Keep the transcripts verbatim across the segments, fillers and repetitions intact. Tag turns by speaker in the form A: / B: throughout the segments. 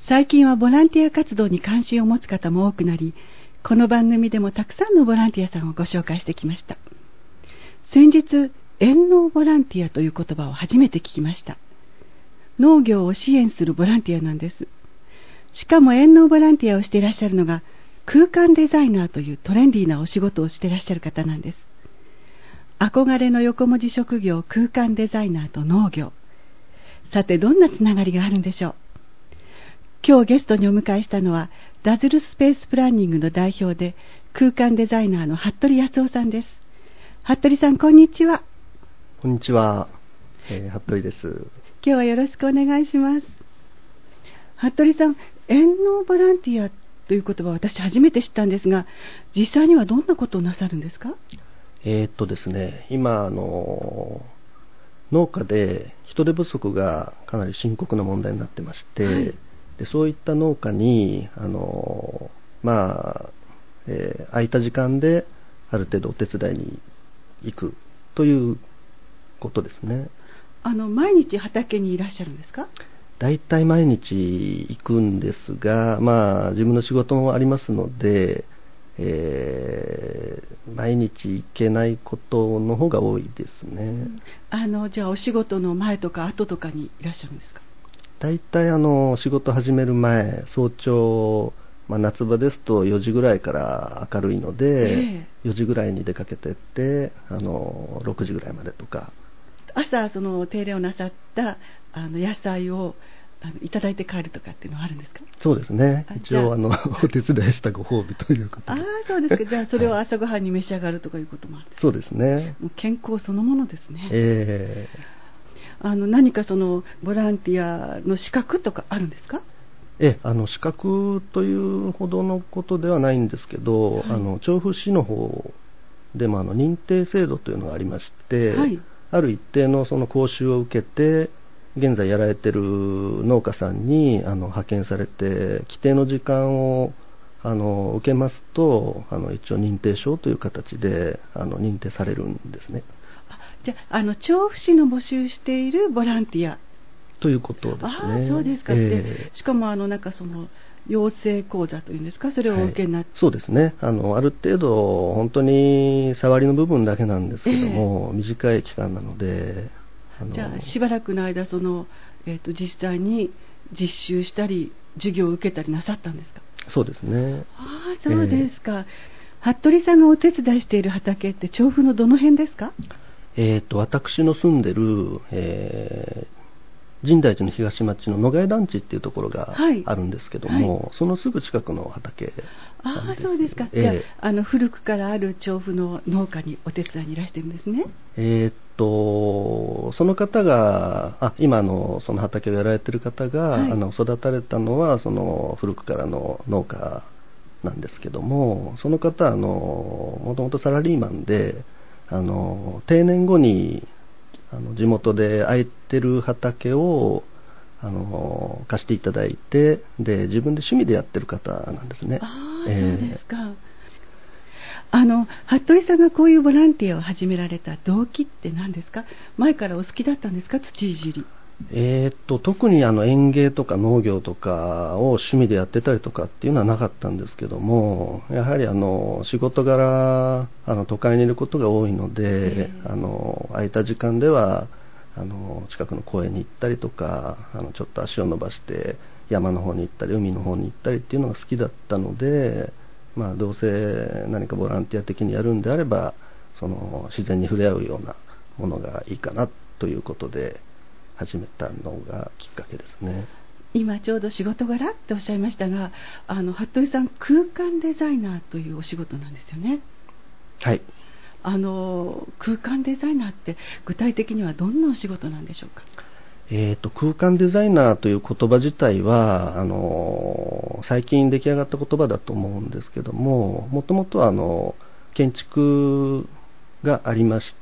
A: 最近はボランティア活動に関心を持つ方も多くなり、この番組でもたくさんのボランティアさんをご紹介してきました。先日、遠農ボランティアという言葉を初めて聞きました。農業を支援するボランティアなんです。しかも遠農ボランティアをしていらっしゃるのが、空間デザイナーというトレンディーなお仕事をしていらっしゃる方なんです。憧れの横文字職業、空間デザイナーと農業。さて、どんなつながりがあるんでしょう。今日ゲストにお迎えしたのは、ダズルスペースプランニングの代表で、空間デザイナーの服部康夫さんです。服部さん、こんにちは。
B: こんにちは、えー、服部です。今
A: 日はよろしくお願いします。服部さん、遠農ボランティアという言葉を私初めて知ったんですが、実際にはどんなことをなさるんですか？
B: えー、っとですね、今あの農家で人手不足がかなり深刻な問題になってまして、はい、でそういった農家にあのまあ、えー、空いた時間である程度お手伝いに行くということですね。
A: あの毎日畑にいらっしゃるんですか？
B: だいたい毎日行くんですが、まあ自分の仕事もありますので、えー、毎日行けないことの方が多いですね。うん、
A: あのじゃあお仕事の前とか後とかにいらっしゃるんですか？
B: だいたいあの仕事始める前、早朝、まあ、夏場ですとよじぐらいから明るいので、えー、よじぐらいに出かけてってあのろくじぐらいまでとか。
A: 朝その手入れをなさったあの野菜をあのいただいて帰るとかっていうのはあるんですか？
B: そうですね。一応あのお手伝いしたご褒美ということで。
A: ああ、そうですか。じゃあそれを朝ごはんに召し上がるとかいうこともあるんですか？
B: そうですね。
A: もう健康そのものですね。
B: え
A: ー、あの何かそのボランティアの資格とかあるんですか？
B: えあの資格というほどのことではないんですけど、はい、あの調布市の方でもあの認定制度というのがありまして、はい、ある一定のその講習を受けて現在やられている農家さんにあの派遣されて規定の時間をあの受けますとあの一応認定証という形であの認定されるんですね。
A: あ、じゃあ、あの調布市の募集しているボランティア
B: ということですね。
A: ああ、そうですか。えー、でしかもあのなんかその養成講座というんですか、それをお受けになって、はい、
B: そうですね。あのある程度本当に触りの部分だけなんですけども、えー、短い期間なので、あの
A: じゃあしばらくの間その、えー、と実際に実習したり授業を受けたりなさったんですか？
B: そうですね。
A: ああ、そうですか。えー、服部さんがお手伝いしている畑って調布のどの辺ですか？
B: えー、と私の住んでる、えー深大寺の東町の野ヶ谷団地っていうところがあるんですけども、はいはい、そのすぐ近くの畑なんです。
A: ああ、そうですか。えー、じゃあ、あの古くからある調布の農家にお手伝いにいらしてるんですね。
B: えー、っとその方があ今のその畑をやられてる方が、はい、あの育たれたのはその古くからの農家なんですけども、その方はあのもともとサラリーマンであの定年後にあの地元で空いてる畑をあの貸していただいて、で自分で趣味でやってる方なんですね。
A: ああ、えー、そうですか。あの服部さんがこういうボランティアを始められた動機って何ですか？前からお好きだったんですか？土いじり。
B: えー、っと特にあの園芸とか農業とかを趣味でやってたりとかっていうのはなかったんですけども、やはりあの仕事柄あの都会にいることが多いので、えー、あの空いた時間ではあの近くの公園に行ったりとか、あのちょっと足を伸ばして山の方に行ったり海の方に行ったりっていうのが好きだったので、まあ、どうせ何かボランティア的にやるんであればその自然に触れ合うようなものがいいかなということで始めたのがきっかけですね。
A: 今ちょうど仕事柄っておっしゃいましたが、あの服部さん空間デザイナーというお仕事なんですよね。
B: はい。
A: あの空間デザイナーって具体的にはどんなお仕事なんでしょうか？
B: えーと、空間デザイナーという言葉自体はあの最近出来上がった言葉だと思うんですけども、もともとはあの建築がありまして、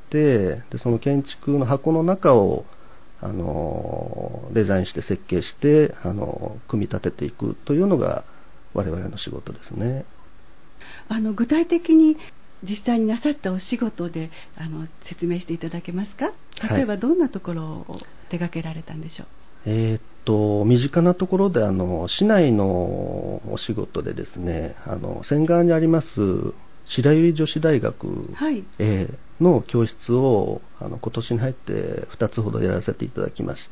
B: でその建築の箱の中をあのデザインして設計してあの組み立てていくというのが我々の仕事ですね。
A: あの具体的に実際になさったお仕事であの説明していただけますか？例えばどんなところを手掛けられたんでしょう？
B: えーっと身近なところであの市内のお仕事でですね、あの仙川にあります白百合女子大学、
A: はい、
B: えーの教室をあの今年に入ってふたつほどやらせていただきまして、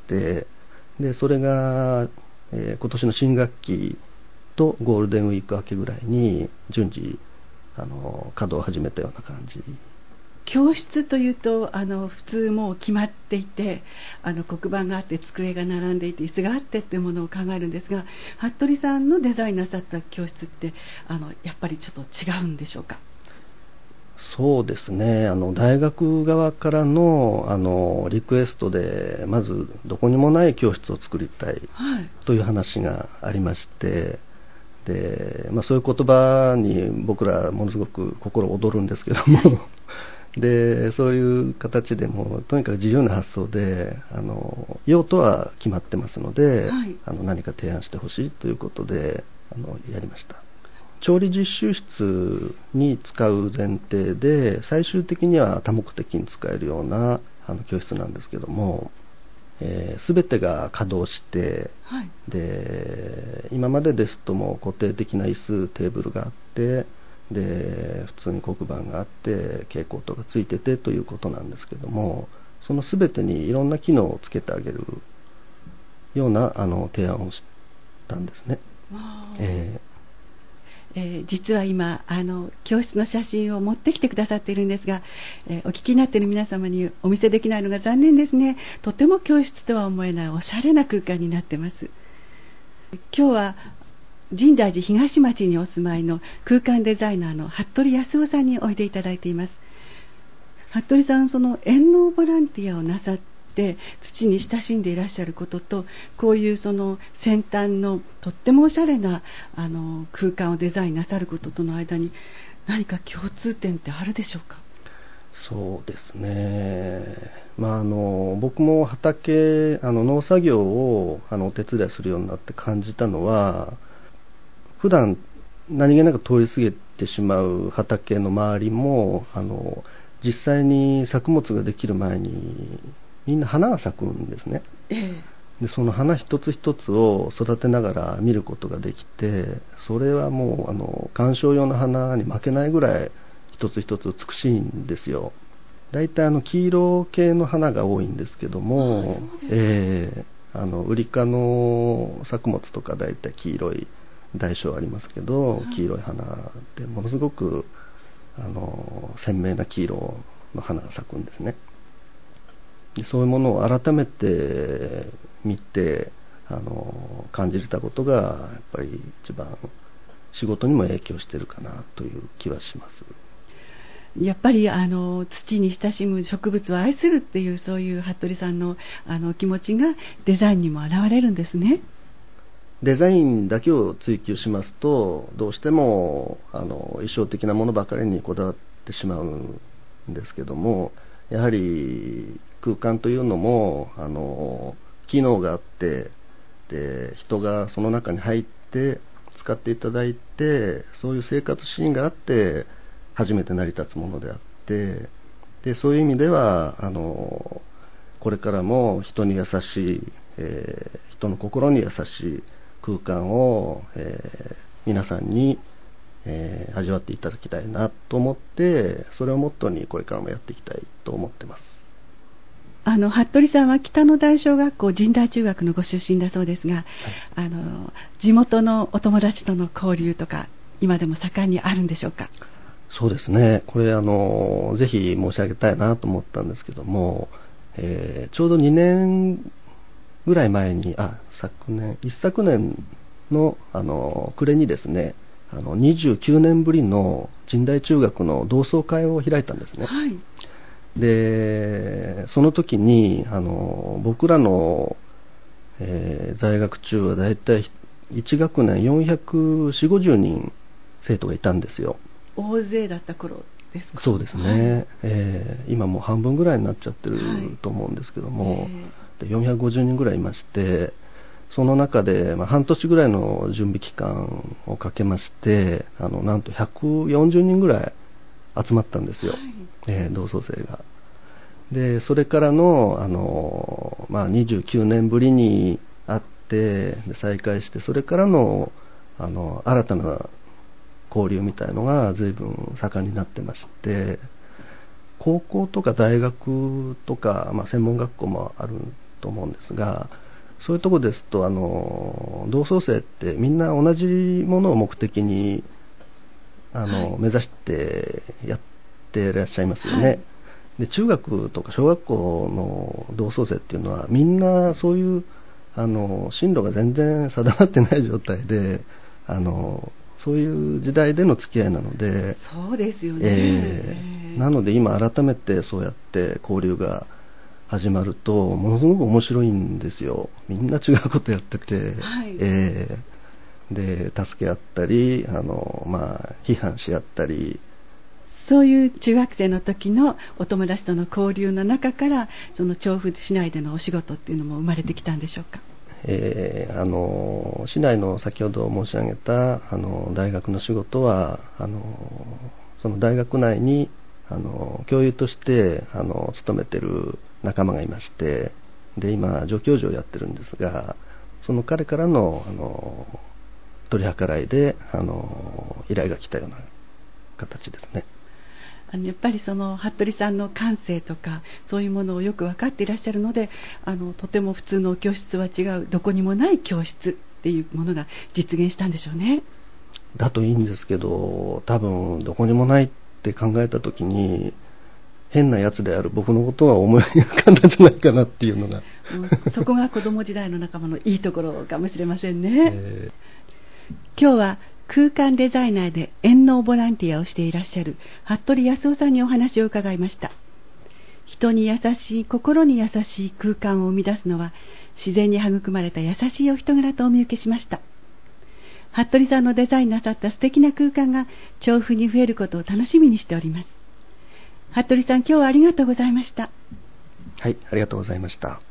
B: でそれが、えー今年の新学期とゴールデンウィーク明けぐらいに順次あの稼働を始めたような感じ。
A: 教室というとあの普通もう決まっていて、あの黒板があって机が並んでいて椅子があってっていうものを考えるんですが、服部さんのデザインなさった教室ってあのやっぱりちょっと違うんでしょうか？
B: そうですね、あの大学側からの、あのリクエストで、まずどこにもない教室を作りたい
A: はい、
B: という話がありまして、で、まあ、そういう言葉に僕らものすごく心躍るんですけども、でそういう形でもとにかく自由な発想で、あの用途は決まってますので、
A: はい、
B: あの何か提案してほしいということであのやりました。調理実習室に使う前提で、最終的には多目的に使えるようなあの教室なんですけども、えー、全てが稼働して、
A: はい、
B: で今までですとも固定的な椅子テーブルがあって、で普通に黒板があって蛍光灯がついててということなんですけども、その全てにいろんな機能をつけてあげるようなあの提案をしたんですね。えー
A: えー実は今あの教室の写真を持ってきてくださっているんですが、えーお聞きになっている皆様にお見せできないのが残念ですね。とても教室とは思えないおしゃれな空間になってます。今日は深大寺東町にお住まいの空間デザイナーの服部康夫さんにおいでいただいています。服部さん、その遠農ボランティアをなさって土に親しんでいらっしゃることと、こういうその先端のとってもおしゃれなあの空間をデザインなさることとの間に何か共通点ってあるでしょうか？
B: そうですね、まあ、あの僕も畑あの農作業をあのお手伝いするようになって感じたのは、普段何気なく通り過ぎてしまう畑の周りも、あの実際に作物ができる前にみんな花が咲くんですね。
A: ええ、
B: でその花一つ一つを育てながら見ることができて、それはもうあの観賞用の花に負けないぐらい一つ一つ美しいんですよ。だいたいあの黄色系の花が多いんですけども、えー、あのウリ科の作物とかだいたい黄色い大小ありますけど、黄色い花でものすごくあの鮮明な黄色の花が咲くんですね。でそういうものを改めて見てあの感じれたことがやっぱり一番仕事にも影響してるかなという気はします。
A: やっぱりあの土に親しむ植物を愛するっていう、そういう服部さんのあの気持ちがデザインにも現れるんですね。
B: デザインだけを追求しますと、どうしてもあの意匠的なものばかりにこだわってしまうんですけども、やはり空間というのもあの機能があって、で人がその中に入って使っていただいて、そういう生活シーンがあって初めて成り立つものであって、でそういう意味ではあのこれからも人に優しい、えー人の心に優しい空間を、えー皆さんに、えー味わっていただきたいなと思って、それをモットーにこれからもやっていきたいと思ってます。
A: あの服部さんは北の大小学校神大中学のご出身だそうですが、はい、あの地元のお友達との交流とか今でも盛んにあるんでしょうか？
B: そうですね、これあのぜひ申し上げたいなと思ったんですけども、えーちょうどにねんぐらい前に、あ昨年一昨年のあの暮れにですね、あのにじゅうきゅうねんぶりの神大中学の同窓会を開いたんですね。
A: はい、
B: でその時にあの僕らの、えー在学中はだいたいいち学年よんひゃくよんじゅう、ごじゅうにん生徒がいたんですよ。
A: 大勢だった頃ですか？
B: そうですね、
A: はい、
B: えー今もう半分ぐらいになっちゃってると思うんですけども、
A: はい、え
B: でよんひゃくごじゅうにんぐらいいまして、その中で、まあ、半年ぐらいの準備期間をかけまして、あのなんとひゃくよんじゅうにんぐらい集まったんですよ、
A: ーはい、
B: えー同窓生が。 でそれからの、あの、まあ、にじゅうきゅうねんぶりに会って再会して、それからの、あの新たな交流みたいのが随分盛んになってまして、高校とか大学とか、まあ、専門学校もあると思うんですが、そういうところですと、あの同窓生ってみんな同じものを目的にあの、はい、目指してやっていらっしゃいますよね。はい、で中学とか小学校の同窓生っていうのはみんなそういうあの進路が全然定まってない状態で、あのそういう時代での付き合いなので、
A: そうですよね、
B: えー、なので今改めてそうやって交流が始まるとものすごく面白いんですよ。みんな違うことやってて、はい、えー、で助け合ったり、あの、まあ、批判し合ったり、
A: そういう中学生の時のお友達との交流の中から、その調布市内でのお仕事っていうのも生まれてきたんでしょうか。
B: えー、あの市内の先ほど申し上げたあの大学の仕事は、あのその大学内にあの教諭としてあの勤めてる仲間がいまして、で今助教授をやってるんですが、その彼からの、あの取り計らいであの依頼が来たような形ですね。
A: あのやっぱりその服部さんの感性とかそういうものをよく分かっていらっしゃるので、あのとても普通の教室は違う、どこにもない教室っていうものが実現したんでしょうね。
B: だといいんですけど、多分どこにもないって考えた時に変なやつである僕のことは思い浮かんだんじゃないかなっていうのが、
A: うん、そこが子供時代の仲間のいいところかもしれませんね。えー、今日は空間デザイナーで縁農ボランティアをしていらっしゃる服部康夫さんにお話を伺いました。人に優しい、心に優しい空間を生み出すのは自然に育まれた優しいお人柄とお見受けしました。服部さんのデザインなさった素敵な空間が調布に増えることを楽しみにしております。服部さん、今日はありがとうございました。
B: はい、ありがとうございました。